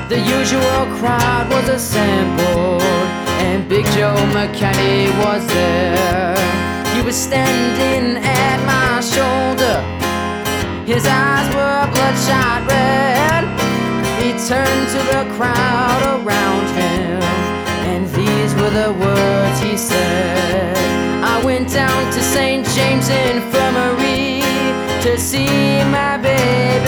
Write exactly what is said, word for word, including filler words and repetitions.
The usual crowd was assembled, and Big Joe McCartney was there. He was standing at my shoulder, his eyes were bloodshot red. He turned to the crowd around him, and these were the words he said. I went down to Saint James Infirmary to see my baby.